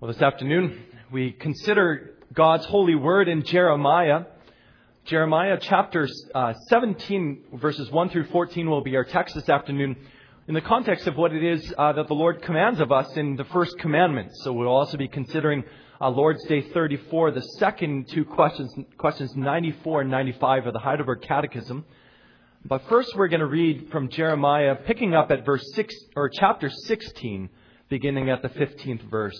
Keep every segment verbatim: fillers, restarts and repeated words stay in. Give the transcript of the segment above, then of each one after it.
Well, this afternoon we consider God's holy word in Jeremiah. Jeremiah chapter uh, seventeen, verses one through fourteen will be our text this afternoon in the context of what it is uh, that the Lord commands of us in the first commandment. So we'll also be considering uh, Lord's Day thirty-four, the second two questions, questions ninety-four and ninety-five of the Heidelberg Catechism. But first we're going to read from Jeremiah, picking up at verse six or chapter sixteen, beginning at the fifteenth verse.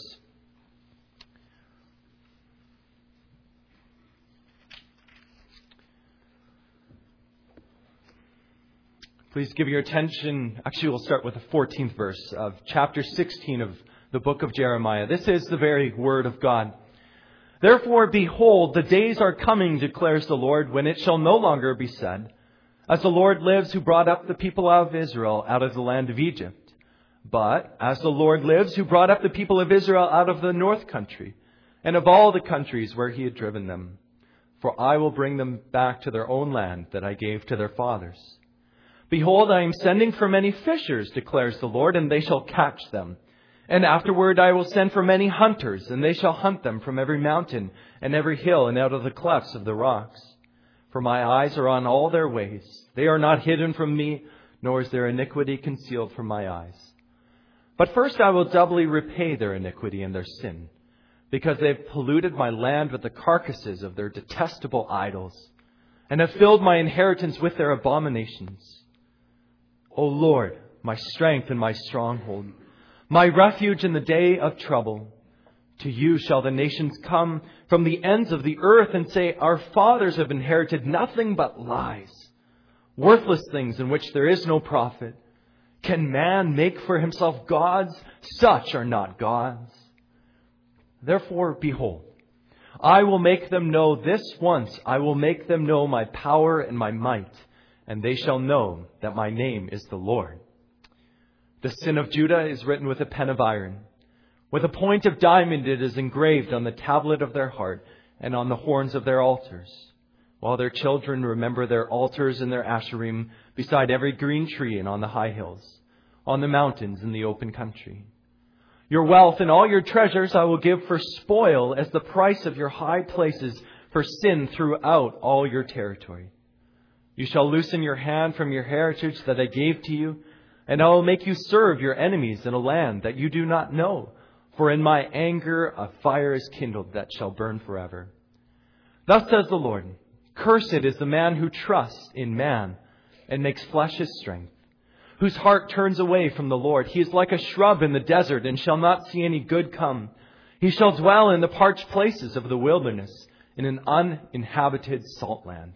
Please give your attention. Actually, we'll start with the fourteenth verse of chapter sixteen of the book of Jeremiah. This is the very word of God. Therefore, behold, the days are coming, declares the Lord, when it shall no longer be said, as the Lord lives who brought up the people of Israel out of the land of Egypt. But as the Lord lives who brought up the people of Israel out of the north country and of all the countries where he had driven them. For I will bring them back to their own land that I gave to their fathers. Behold, I am sending for many fishers, declares the Lord, and they shall catch them. And afterward I will send for many hunters, and they shall hunt them from every mountain and every hill and out of the clefts of the rocks. For my eyes are on all their ways. They are not hidden from me, nor is their iniquity concealed from my eyes. But first I will doubly repay their iniquity and their sin, because they have polluted my land with the carcasses of their detestable idols, and have filled my inheritance with their abominations. O Lord, my strength and my stronghold, my refuge in the day of trouble. To you shall the nations come from the ends of the earth and say, our fathers have inherited nothing but lies, worthless things in which there is no profit. Can man make for himself gods? Such are not gods. Therefore, behold, I will make them know this once. I will make them know my power and my might. And they shall know that my name is the Lord. The sin of Judah is written with a pen of iron. With a point of diamond it is engraved on the tablet of their heart and on the horns of their altars. While their children remember their altars and their asherim beside every green tree and on the high hills, on the mountains in the open country. Your wealth and all your treasures I will give for spoil as the price of your high places for sin throughout all your territory. You shall loosen your hand from your heritage that I gave to you, and I will make you serve your enemies in a land that you do not know. For in my anger a fire is kindled that shall burn forever. Thus says the Lord, cursed is the man who trusts in man and makes flesh his strength, whose heart turns away from the Lord. He is like a shrub in the desert and shall not see any good come. He shall dwell in the parched places of the wilderness, in an uninhabited salt land.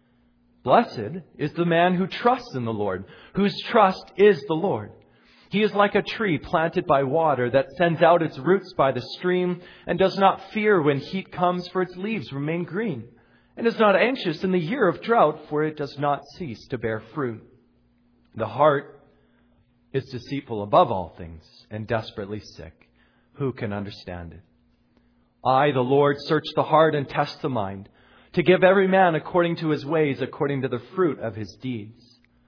Blessed is the man who trusts in the Lord, whose trust is the Lord. He is like a tree planted by water that sends out its roots by the stream and does not fear when heat comes, for its leaves remain green, and is not anxious in the year of drought, for it does not cease to bear fruit. The heart is deceitful above all things and desperately sick. Who can understand it? I, the Lord, search the heart and test the mind, to give every man according to his ways, according to the fruit of his deeds.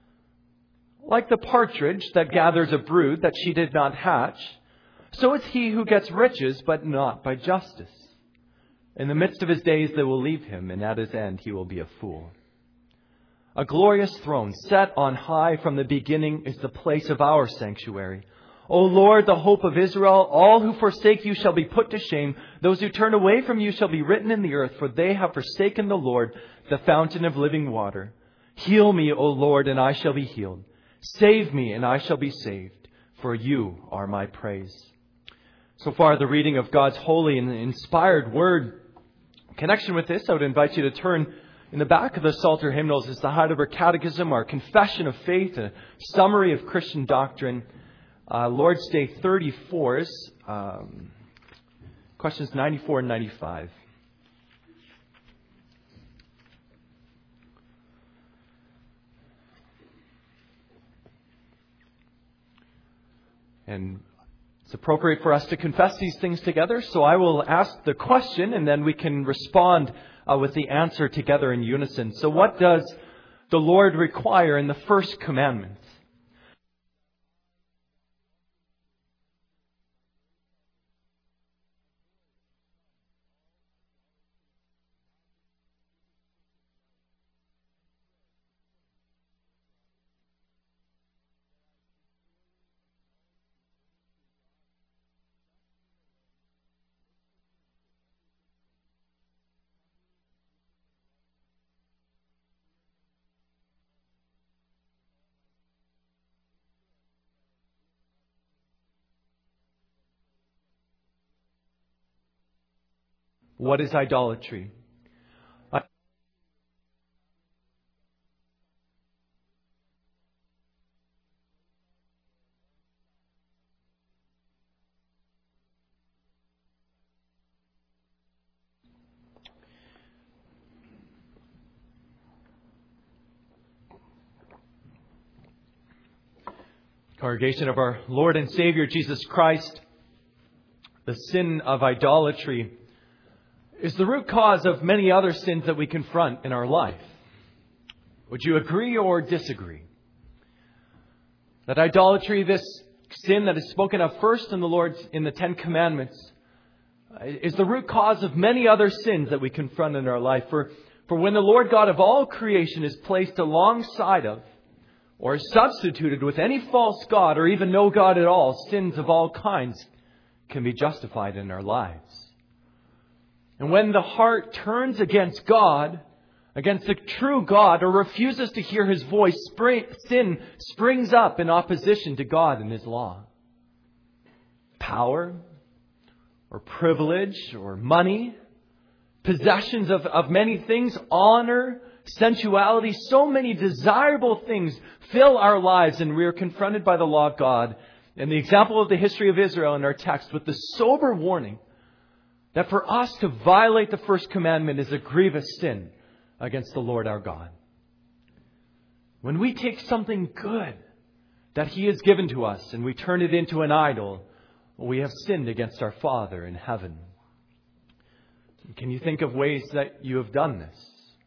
Like the partridge that gathers a brood that she did not hatch, so is he who gets riches, but not by justice. In the midst of his days they will leave him, and at his end he will be a fool. A glorious throne set on high from the beginning is the place of our sanctuary. O Lord, the hope of Israel, all who forsake you shall be put to shame. Those who turn away from you shall be written in the earth, for they have forsaken the Lord, the fountain of living water. Heal me, O Lord, and I shall be healed. Save me, and I shall be saved, for you are my praise. So far, the reading of God's holy and inspired word. In connection with this, I would invite you to turn in the back of the Psalter hymnals is the Heidelberg Catechism, our confession of faith, a summary of Christian doctrine. Uh, Lord's Day thirty-fours, um, questions ninety-four and ninety-five. And it's appropriate for us to confess these things together, so I will ask the question and then we can respond uh, with the answer together in unison. So what does the Lord require in the first commandment? What is idolatry? Congregation of our Lord and Savior Jesus Christ, the sin of idolatry is the root cause of many other sins that we confront in our life. Would you agree or disagree? That idolatry, this sin that is spoken of first in the Lord's in the Ten Commandments, is the root cause of many other sins that we confront in our life. For, for when the Lord God of all creation is placed alongside of or is substituted with any false god or even no God at all, sins of all kinds can be justified in our lives. And when the heart turns against God, against the true God, or refuses to hear His voice, spring, sin springs up in opposition to God and His law. Power, or privilege, or money, possessions of, of many things, honor, sensuality, so many desirable things fill our lives, and we are confronted by the law of God and the example of the history of Israel in our text with the sober warning that for us to violate the first commandment is a grievous sin against the Lord our God. When we take something good that He has given to us and we turn it into an idol, we have sinned against our Father in heaven. Can you think of ways that you have done this?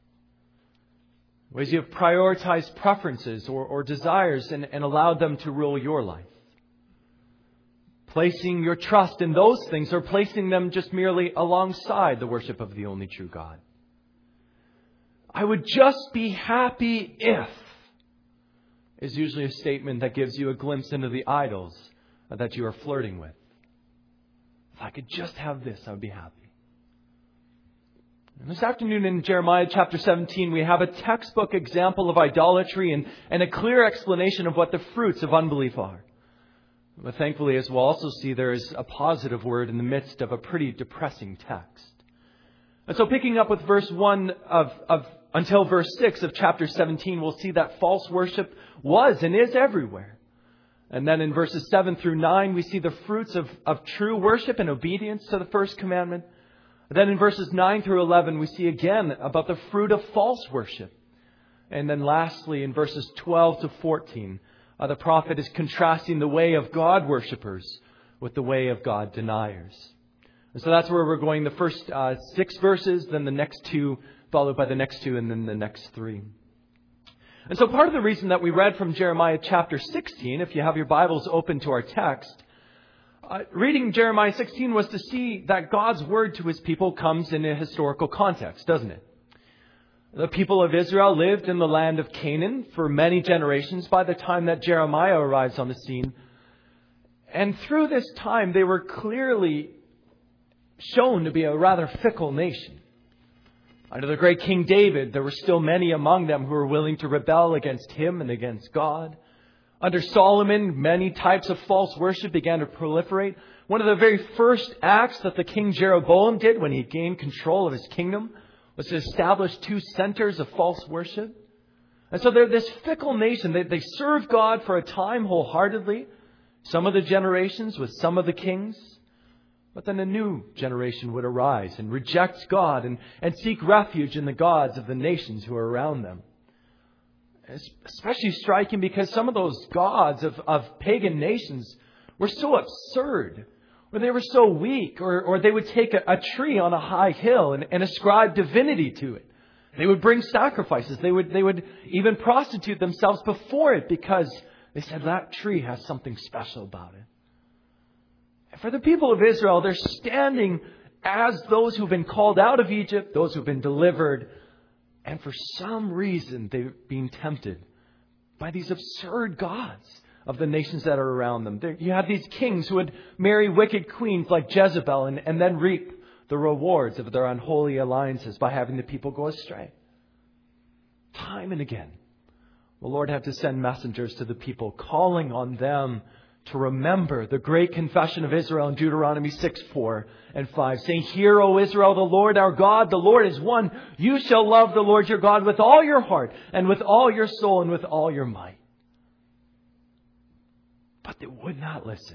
Ways you have prioritized preferences or, or desires and, and allowed them to rule your life. Placing your trust in those things or placing them just merely alongside the worship of the only true God. I would just be happy if is usually a statement that gives you a glimpse into the idols that you are flirting with. If I could just have this, I would be happy. And this afternoon in Jeremiah chapter seventeen, we have a textbook example of idolatry and, and a clear explanation of what the fruits of unbelief are. But thankfully, as we'll also see, there is a positive word in the midst of a pretty depressing text. And so picking up with verse one of, of until verse six of chapter seventeen, we'll see that false worship was and is everywhere. And then in verses seven through nine, we see the fruits of, of true worship and obedience to the first commandment. Then in verses nine through eleven, we see again about the fruit of false worship. And then lastly, in verses twelve to fourteen, uh, the prophet is contrasting the way of God worshippers with the way of God deniers. And so that's where we're going. The first uh, six verses, then the next two, followed by the next two, and then the next three. And so part of the reason that we read from Jeremiah chapter sixteen, if you have your Bibles open to our text, Uh, reading Jeremiah sixteen was to see that God's word to His people comes in a historical context, doesn't it? The people of Israel lived in the land of Canaan for many generations by the time that Jeremiah arrives on the scene. And through this time, they were clearly shown to be a rather fickle nation. Under the great King David, there were still many among them who were willing to rebel against him and against God. Under Solomon, many types of false worship began to proliferate. One of the very first acts that the King Jeroboam did when he gained control of his kingdom was to establish two centers of false worship. And so they're this fickle nation. They, they serve God for a time wholeheartedly, some of the generations with some of the kings. But then a new generation would arise and reject God and, and seek refuge in the gods of the nations who are around them. Especially striking because some of those gods of, of pagan nations were so absurd, or they were so weak, or, or they would take a, a tree on a high hill and, and ascribe divinity to it. They would bring sacrifices. They would, they would even prostitute themselves before it because they said that tree has something special about it. And for the people of Israel, they're standing as those who've been called out of Egypt, those who've been delivered. And for some reason, they've been tempted by these absurd gods of the nations that are around them. There, you have these kings who would marry wicked queens like Jezebel and, and then reap the rewards of their unholy alliances by having the people go astray. Time and again, the Lord had to send messengers to the people, calling on them to remember the great confession of Israel in Deuteronomy six, four and five, saying, "Hear, O Israel, the Lord our God, the Lord is one. You shall love the Lord your God with all your heart and with all your soul and with all your might." But they would not listen.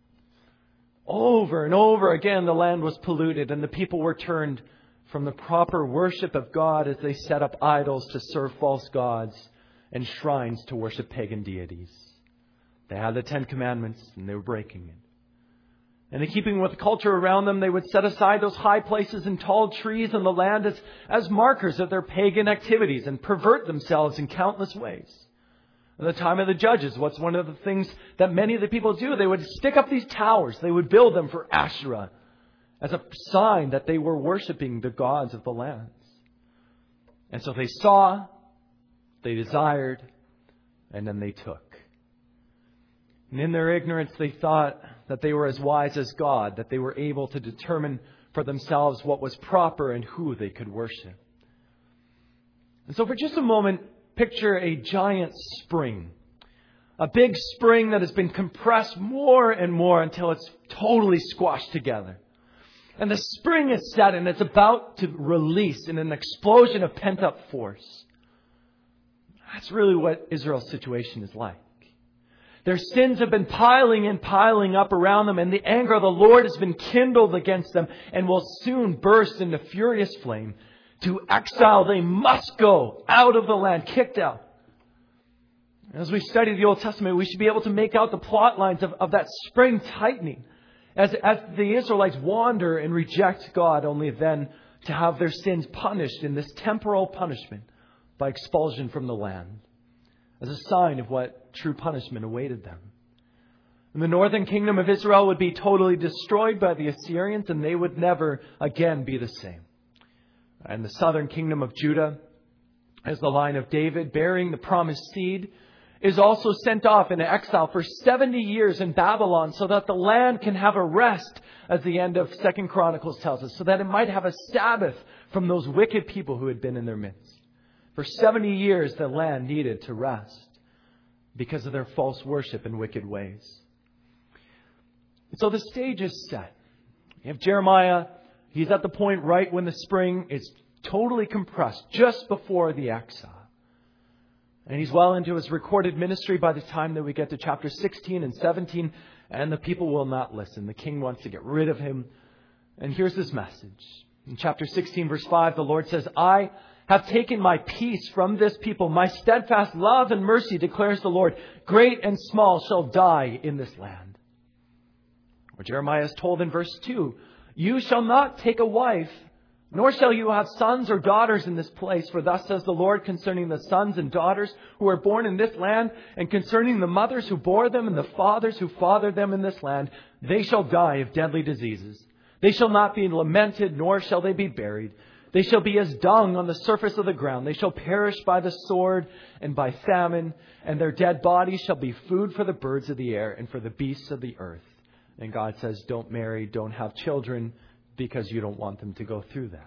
Over and over again, the land was polluted and the people were turned from the proper worship of God as they set up idols to serve false gods and shrines to worship pagan deities. They had the Ten Commandments and they were breaking it. And in keeping with the culture around them, they would set aside those high places and tall trees in the land as, as markers of their pagan activities and pervert themselves in countless ways. At the time of the Judges, what's one of the things that many of the people do? They would stick up these towers. They would build them for Asherah as a sign that they were worshiping the gods of the lands. And so they saw, they desired, and then they took. And in their ignorance, they thought that they were as wise as God, that they were able to determine for themselves what was proper and who they could worship. And so for just a moment, picture a giant spring. A big spring that has been compressed more and more until it's totally squashed together. And the spring is set and it's about to release in an explosion of pent-up force. That's really what Israel's situation is like. Their sins have been piling and piling up around them, and the anger of the Lord has been kindled against them and will soon burst into furious flame. To exile, they must go out of the land, kicked out. As we study the Old Testament, we should be able to make out the plot lines of, of that spring tightening. As, as the Israelites wander and reject God, only then to have their sins punished in this temporal punishment by expulsion from the land, as a sign of what true punishment awaited them. And the northern kingdom of Israel would be totally destroyed by the Assyrians, and they would never again be the same. And the southern kingdom of Judah, as the line of David, bearing the promised seed, is also sent off into exile for seventy years in Babylon so that the land can have a rest, as the end of Second Chronicles tells us, so that it might have a Sabbath from those wicked people who had been in their midst. For seventy years, the land needed to rest because of their false worship and wicked ways. And so the stage is set. You have Jeremiah. He's at the point right when the spring is totally compressed, just before the exile. And he's well into his recorded ministry by the time that we get to chapter sixteen and seventeen, and the people will not listen. The king wants to get rid of him. And here's his message. In chapter sixteen, verse five, the Lord says, "I have taken my peace from this people. My steadfast love and mercy, declares the Lord. Great and small shall die in this land." Or Jeremiah is told in verse two, "You shall not take a wife, nor shall you have sons or daughters in this place. For thus says the Lord concerning the sons and daughters who are born in this land, and concerning the mothers who bore them and the fathers who fathered them in this land, they shall die of deadly diseases. They shall not be lamented, nor shall they be buried. They shall be as dung on the surface of the ground. They shall perish by the sword and by famine, and their dead bodies shall be food for the birds of the air and for the beasts of the earth." And God says, don't marry, don't have children, because you don't want them to go through that.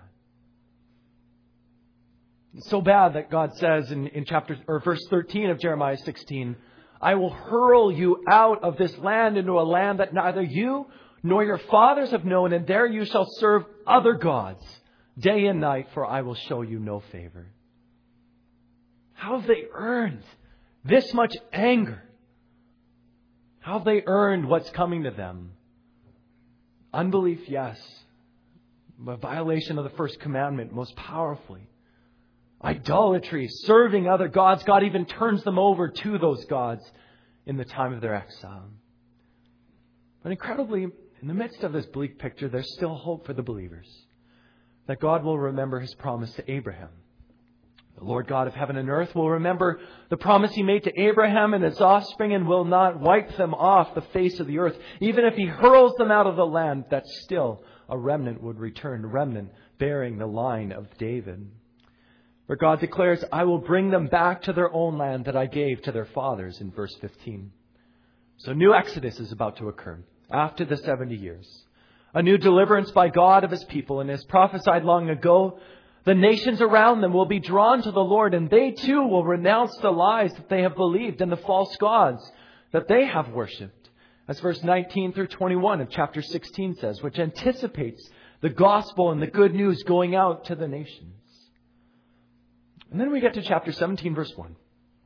It's so bad that God says in, in chapter or verse thirteen of Jeremiah sixteen, "I will hurl you out of this land into a land that neither you nor your fathers have known, and there you shall serve other gods day and night, for I will show you no favor." How have they earned this much anger? How have they earned what's coming to them? Unbelief, yes. But violation of the first commandment most powerfully. Idolatry, serving other gods. God even turns them over to those gods in the time of their exile. But incredibly, in the midst of this bleak picture, there's still hope for the believers. That God will remember His promise to Abraham. The Lord God of heaven and earth will remember the promise He made to Abraham and his offspring, and will not wipe them off the face of the earth. Even if He hurls them out of the land, that still a remnant would return, a remnant bearing the line of David. Where God declares, "I will bring them back to their own land that I gave to their fathers," in verse fifteen. So new exodus is about to occur after the seventy years. A new deliverance by God of His people. And as prophesied long ago, the nations around them will be drawn to the Lord, and they too will renounce the lies that they have believed and the false gods that they have worshipped. as verse nineteen through twenty-one of chapter sixteen says, which anticipates the gospel and the good news going out to the nations. And then we get to chapter seventeen, verse one.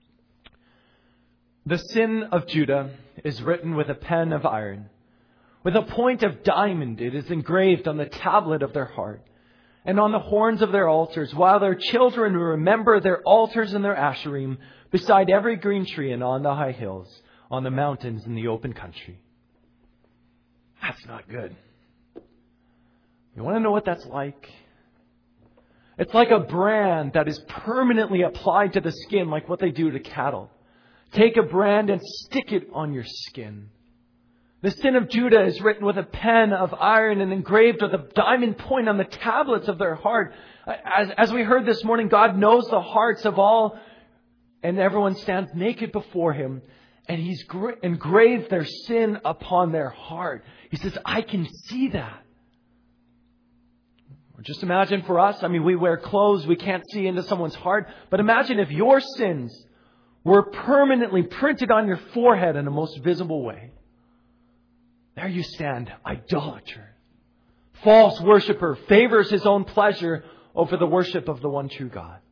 The sin of Judah is written with a pen of iron. With a point of diamond it is engraved on the tablet of their heart and on the horns of their altars, while their children remember their altars and their asherim beside every green tree and on the high hills, on the mountains in the open country. That's not good. You want to know what that's like? It's like a brand that is permanently applied to the skin, like what they do to cattle. Take a brand and stick it on your skin. The sin of Judah is written with a pen of iron and engraved with a diamond point on the tablets of their heart. As, as we heard this morning, God knows the hearts of all, and everyone stands naked before Him. And He's gra- engraved their sin upon their heart. He says, I can see that. Just imagine for us, I mean, we wear clothes, we can't see into someone's heart. But imagine if your sins were permanently printed on your forehead in a most visible way. There you stand, idolater, false worshiper, favors his own pleasure over the worship of the one true God.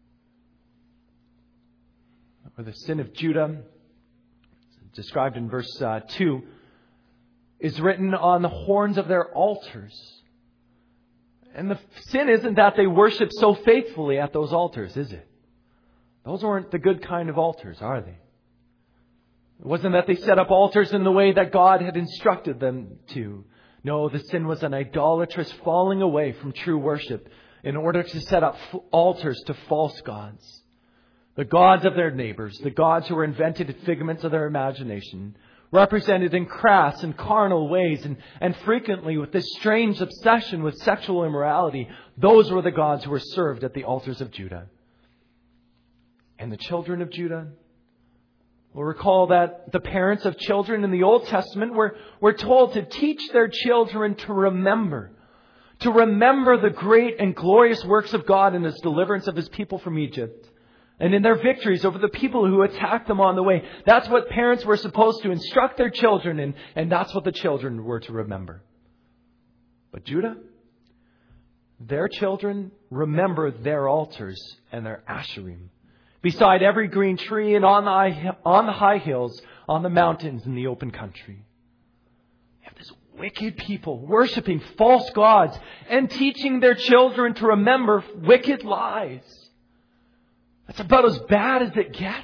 Or the sin of Judah, described in verse uh, two, is written on the horns of their altars. And the sin isn't that they worship so faithfully at those altars, is it? Those aren't the good kind of altars, are they? It wasn't that they set up altars in the way that God had instructed them to. No, the sin was an idolatrous falling away from true worship in order to set up altars to false gods. The gods of their neighbors, the gods who were invented figments of their imagination, represented in crass and carnal ways and, and frequently with this strange obsession with sexual immorality. Those were the gods who were served at the altars of Judah. And the children of Judah, we'll recall that the parents of children in the Old Testament were, were told to teach their children to remember. To remember the great and glorious works of God in His deliverance of His people from Egypt. And in their victories over the people who attacked them on the way. That's what parents were supposed to instruct their children in. And that's what the children were to remember. But Judah, their children remember their altars and their asherim. Beside every green tree and on the, high, on the high hills, on the mountains in the open country. You have this wicked people worshiping false gods and teaching their children to remember wicked lies. That's about as bad as it gets.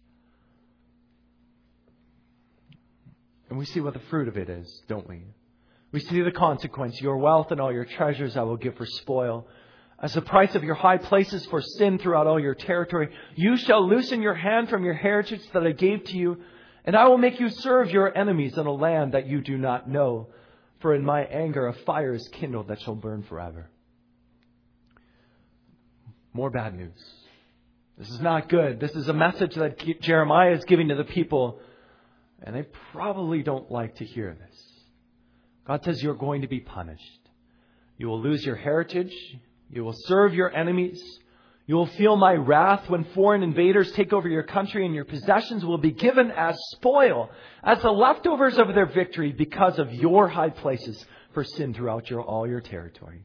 And we see what the fruit of it is, don't we? We see the consequence. Your wealth and all your treasures I will give for spoil. As the price of your high places for sin throughout all your territory, you shall loosen your hand from your heritage that I gave to you, and I will make you serve your enemies in a land that you do not know. For in my anger a fire is kindled that shall burn forever. More bad news. This is not good. This is a message that Jeremiah is giving to the people, and they probably don't like to hear this. God says you're going to be punished. You will lose your heritage. You will serve your enemies. You will feel my wrath when foreign invaders take over your country, and your possessions will be given as spoil, as the leftovers of their victory because of your high places for sin throughout your, all your territory.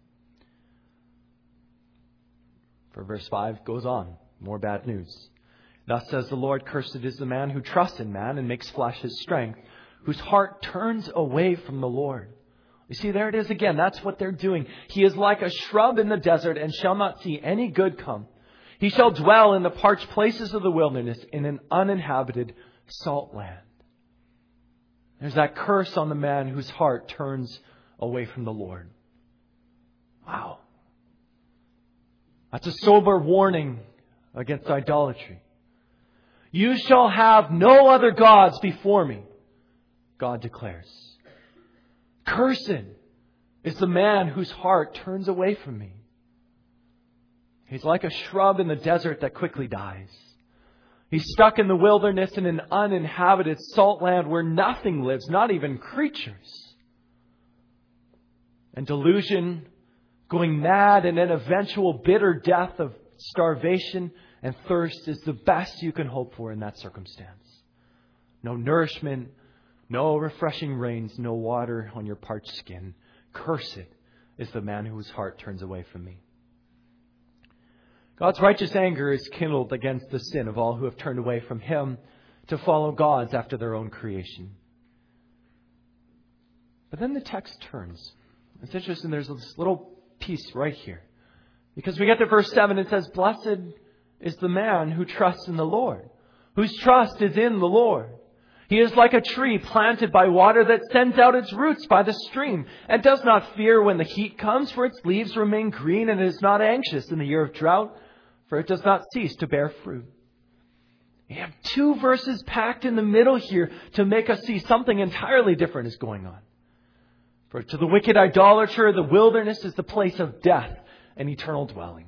For verse five goes on. More bad news. Thus says the Lord, cursed is the man who trusts in man and makes flesh his strength, whose heart turns away from the Lord. You see, there it is again. That's what they're doing. He is like a shrub in the desert and shall not see any good come. He shall dwell in the parched places of the wilderness in an uninhabited salt land. There's that curse on the man whose heart turns away from the Lord. Wow. That's a sober warning against idolatry. You shall have no other gods before me, God declares. Cursed is the man whose heart turns away from me. He's like a shrub in the desert that quickly dies. He's stuck in the wilderness in an uninhabited salt land where nothing lives, not even creatures. And delusion, going mad, and an eventual bitter death of starvation and thirst is the best you can hope for in that circumstance. No nourishment, No refreshing rains, no water on your parched skin. Cursed is the man whose heart turns away from me. God's righteous anger is kindled against the sin of all who have turned away from Him to follow gods after their own creation. But then the text turns. It's interesting, there's this little piece right here. Because we get to verse seven, it says, "Blessed is the man who trusts in the Lord, whose trust is in the Lord. He is like a tree planted by water that sends out its roots by the stream and does not fear when the heat comes, for its leaves remain green, and is not anxious in the year of drought, for it does not cease to bear fruit." You have two verses packed in the middle here to make us see something entirely different is going on. For to the wicked idolater, the wilderness is the place of death and eternal dwelling.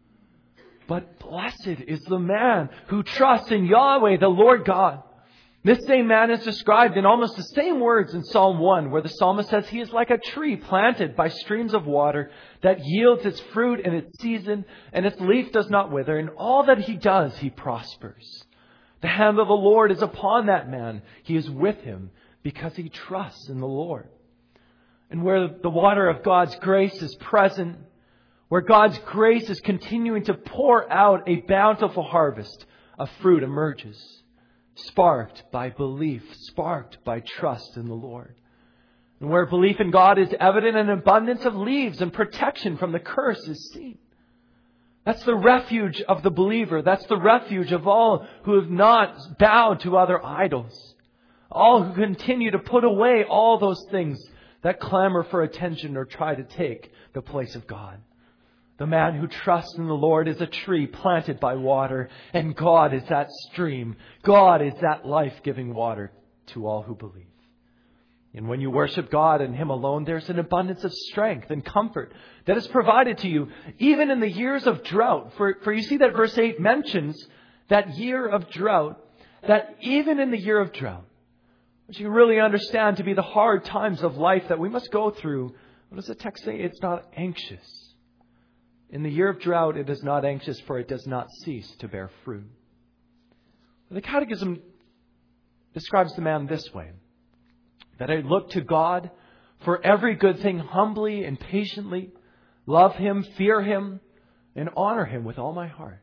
But blessed is the man who trusts in Yahweh, the Lord God. This same man is described in almost the same words in Psalm one, where the psalmist says he is like a tree planted by streams of water that yields its fruit in its season, and its leaf does not wither. In all that he does, he prospers. The hand of the Lord is upon that man. He is with him because he trusts in the Lord. And where the water of God's grace is present, where God's grace is continuing to pour out, a bountiful harvest of fruit emerges, sparked by belief, sparked by trust in the Lord. And where belief in God is evident, an abundance of leaves and protection from the curse is seen. That's the refuge of the believer. That's the refuge of all who have not bowed to other idols. All who continue to put away all those things that clamor for attention or try to take the place of God. The man who trusts in the Lord is a tree planted by water, and God is that stream. God is that life-giving water to all who believe. And when you worship God and Him alone, there's an abundance of strength and comfort that is provided to you, even in the years of drought. For, for you see that verse eight mentions that year of drought, that even in the year of drought, which you really understand to be the hard times of life that we must go through, what does the text say? It's not anxious. In the year of drought, it is not anxious, for it does not cease to bear fruit. The Catechism describes the man this way: that I look to God for every good thing humbly and patiently, love Him, fear Him, and honor Him with all my heart.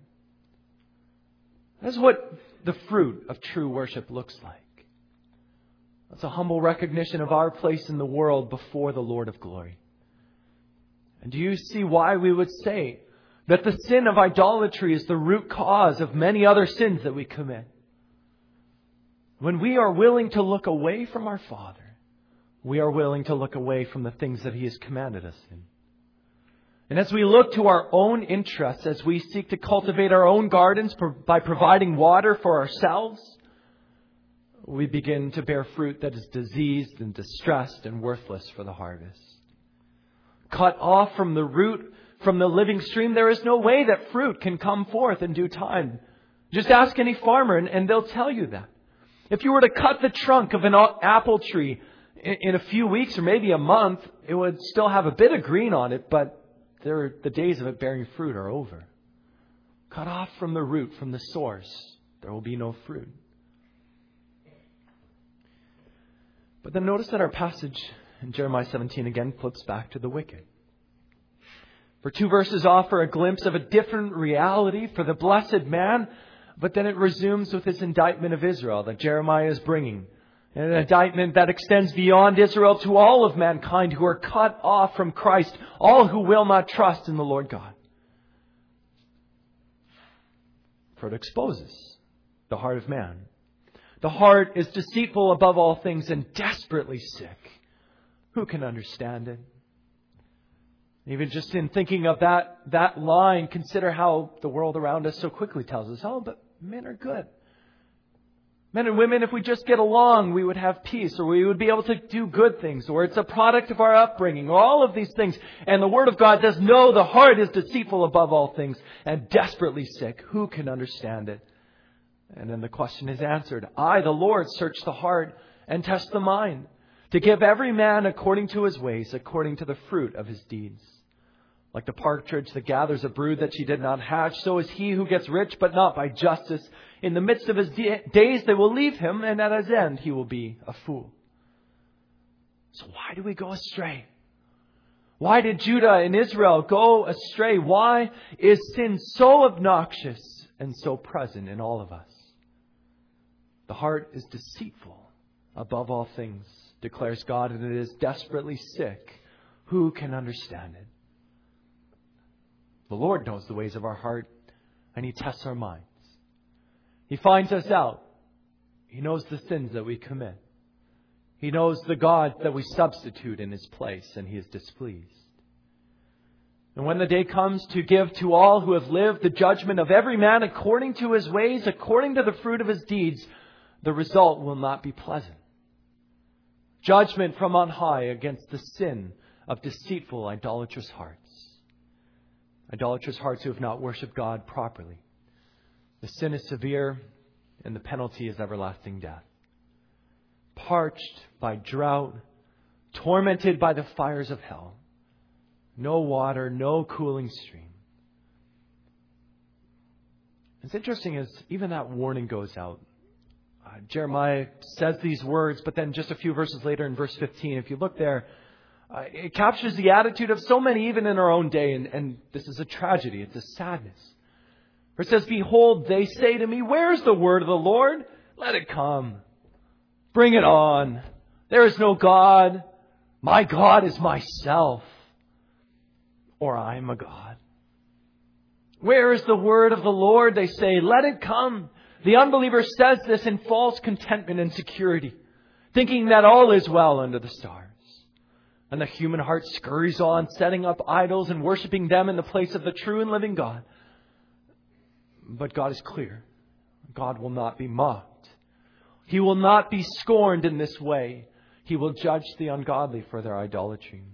That's what the fruit of true worship looks like. That's a humble recognition of our place in the world before the Lord of glory. And do you see why we would say that the sin of idolatry is the root cause of many other sins that we commit? When we are willing to look away from our Father, we are willing to look away from the things that He has commanded us in. And as we look to our own interests, as we seek to cultivate our own gardens by providing water for ourselves, we begin to bear fruit that is diseased and distressed and worthless for the harvest. Cut off from the root, from the living stream, there is no way that fruit can come forth in due time. Just ask any farmer and, and they'll tell you that. If you were to cut the trunk of an apple tree in, in a few weeks or maybe a month, it would still have a bit of green on it, but there, the days of it bearing fruit are over. Cut off from the root, from the source, there will be no fruit. But then notice that our passage in Jeremiah seventeen again flips back to the wicked. For two verses offer a glimpse of a different reality for the blessed man, but then it resumes with this indictment of Israel that Jeremiah is bringing. An indictment that extends beyond Israel to all of mankind who are cut off from Christ, all who will not trust in the Lord God. For it exposes the heart of man. The heart is deceitful above all things and desperately sick. Who can understand it? Even just in thinking of that, that line, consider how the world around us so quickly tells us, oh, but men are good. Men and women, if we just get along, we would have peace, or we would be able to do good things, or it's a product of our upbringing, or all of these things. And the Word of God says, no, the heart is deceitful above all things and desperately sick. Who can understand it? And then the question is answered. I, the Lord, search the heart and test the mind, to give every man according to his ways, according to the fruit of his deeds. Like the partridge that gathers a brood that she did not hatch, so is he who gets rich, but not by justice. In the midst of his days they will leave him, and at his end he will be a fool. So why do we go astray? Why did Judah and Israel go astray? Why is sin so obnoxious and so present in all of us? The heart is deceitful above all things, declares God, and it is desperately sick. Who can understand it? The Lord knows the ways of our heart, and He tests our minds. He finds us out. He knows the sins that we commit. He knows the gods that we substitute in His place, and He is displeased. And when the day comes to give to all who have lived the judgment of every man according to his ways, according to the fruit of his deeds, the result will not be pleasant. Judgment from on high against the sin of deceitful, idolatrous hearts. Idolatrous hearts who have not worshipped God properly. The sin is severe, and the penalty is everlasting death. Parched by drought, tormented by the fires of hell. No water, no cooling stream. It's interesting as even that warning goes out. Uh, Jeremiah says these words, but then just a few verses later in verse fifteen, if you look there, uh, it captures the attitude of so many even in our own day. And, and this is a tragedy. It's a sadness. For it says, behold, they say to me, where is the word of the Lord? Let it come. Bring it on. There is no God. My God is myself. Or I am a God. Where is the word of the Lord? They say, let it come. The unbeliever says this in false contentment and security, thinking that all is well under the stars. And the human heart scurries on, setting up idols and worshiping them in the place of the true and living God. But God is clear. God will not be mocked. He will not be scorned in this way. He will judge the ungodly for their idolatry.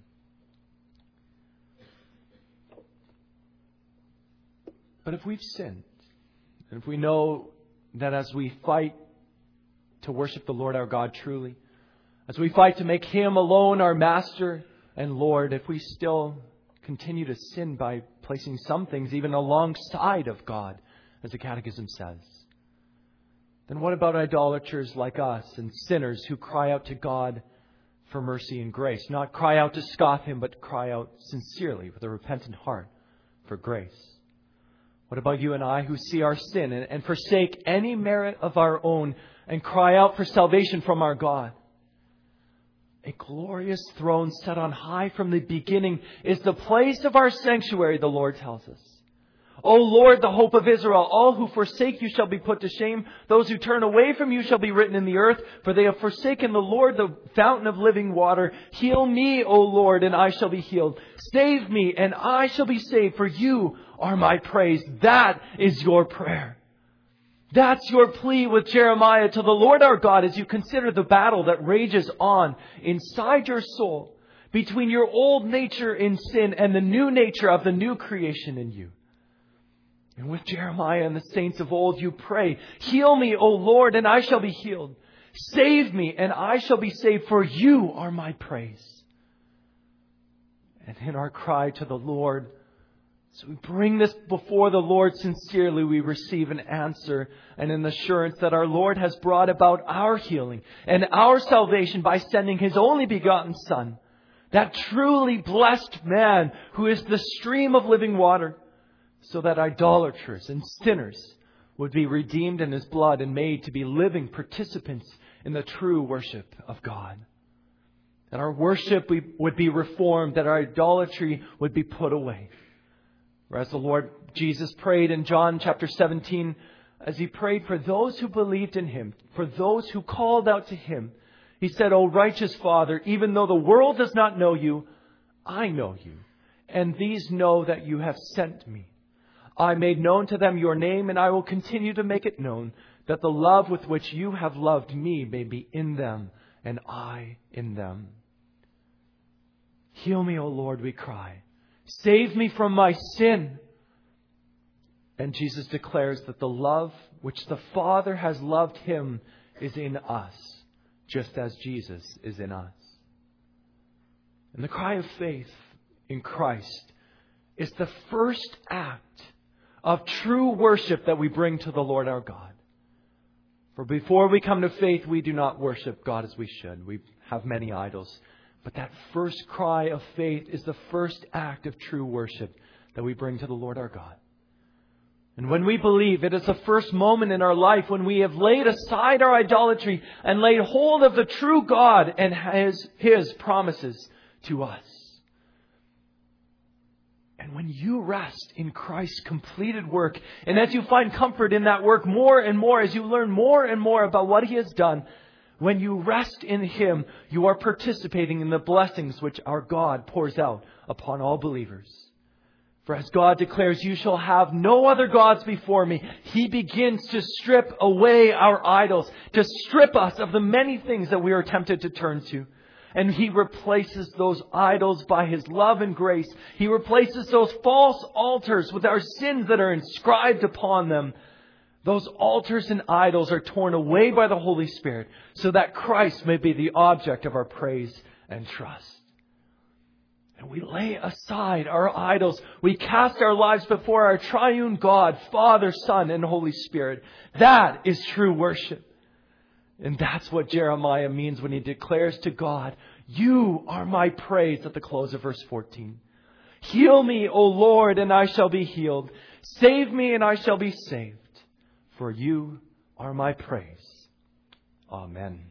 But if we've sinned, and if we know that as we fight to worship the Lord our God truly, as we fight to make Him alone our Master and Lord, if we still continue to sin by placing some things even alongside of God, as the Catechism says, then what about idolaters like us and sinners who cry out to God for mercy and grace? Not cry out to scoff Him, but cry out sincerely with a repentant heart for grace. What about you and I who see our sin and, and forsake any merit of our own and cry out for salvation from our God? A glorious throne set on high from the beginning is the place of our sanctuary, the Lord tells us. O Lord, the hope of Israel, all who forsake you shall be put to shame. Those who turn away from you shall be written in the earth, for they have forsaken the Lord, the fountain of living water. Heal me, O Lord, and I shall be healed. Save me, and I shall be saved, for you are my praise. That is your prayer. That's your plea with Jeremiah to the Lord our God as you consider the battle that rages on inside your soul between your old nature in sin and the new nature of the new creation in you. And with Jeremiah and the saints of old, you pray, heal me, O Lord, and I shall be healed. Save me, and I shall be saved, for you are my praise. And in our cry to the Lord, so we bring this before the Lord sincerely, we receive an answer and an assurance that our Lord has brought about our healing and our salvation by sending His only begotten Son, that truly blessed man who is the stream of living water, so that idolaters and sinners would be redeemed in His blood and made to be living participants in the true worship of God. That our worship would be reformed, that our idolatry would be put away. Whereas the Lord Jesus prayed in John chapter seventeen, as He prayed for those who believed in Him, for those who called out to Him, He said, O righteous Father, even though the world does not know you, I know you, and these know that you have sent me. I made known to them your name, and I will continue to make it known, that the love with which you have loved me may be in them, and I in them. Heal me, O Lord, we cry. Save me from my sin. And Jesus declares that the love which the Father has loved Him is in us, just as Jesus is in us. And the cry of faith in Christ is the first act of true worship that we bring to the Lord our God. For before we come to faith, we do not worship God as we should. We have many idols. But that first cry of faith is the first act of true worship that we bring to the Lord our God. And when we believe, it is the first moment in our life when we have laid aside our idolatry and laid hold of the true God and His, His promises to us. And when you rest in Christ's completed work, and as you find comfort in that work more and more, as you learn more and more about what He has done, when you rest in Him, you are participating in the blessings which our God pours out upon all believers. For as God declares, you shall have no other gods before me, He begins to strip away our idols, to strip us of the many things that we are tempted to turn to. And He replaces those idols by His love and grace. He replaces those false altars with our sins that are inscribed upon them. Those altars and idols are torn away by the Holy Spirit so that Christ may be the object of our praise and trust. And we lay aside our idols. We cast our lives before our triune God, Father, Son, and Holy Spirit. That is true worship. And that's what Jeremiah means when he declares to God, you are my praise at the close of verse fourteen. Heal me, O Lord, and I shall be healed. Save me, and I shall be saved. For you are my praise. Amen.